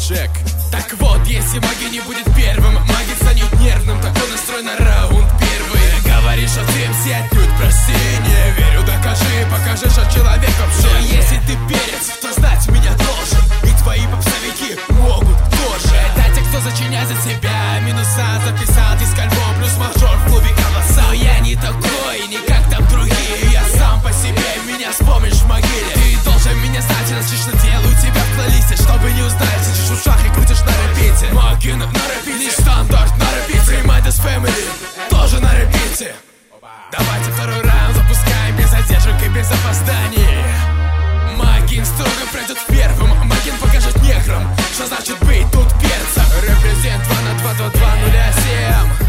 чек. Так вот, если магия не будет первым, магия станет нервным. Такой настрой на раунд первый. Говоришь, что ты все отнюдь прости. Не верю, докажи, покажи, что человек вообще. Но если ты перец, то знать меня должен. И твои попсовики могут тоже. Это те, кто зачиняет за себя. Минуса записал диск альбом плюс мажор в клубе голоса. Но я не такой, не как там другие. Я сам по себе, меня вспомнишь в могиле. Ты должен меня знать, иначе что делаю тебя в плейлисте. Чтобы не узнать, сидишь в ушах и крутишь на репите. Магин на репите, стандарт на репите. Reminders Family тоже на репите. Давайте второй раунд запускаем без задержек и без опозданий. Магин строго пройдет первым. Магин покажет неграм, что значит быть тут перцем. Репрезент 2 на 2 до 207.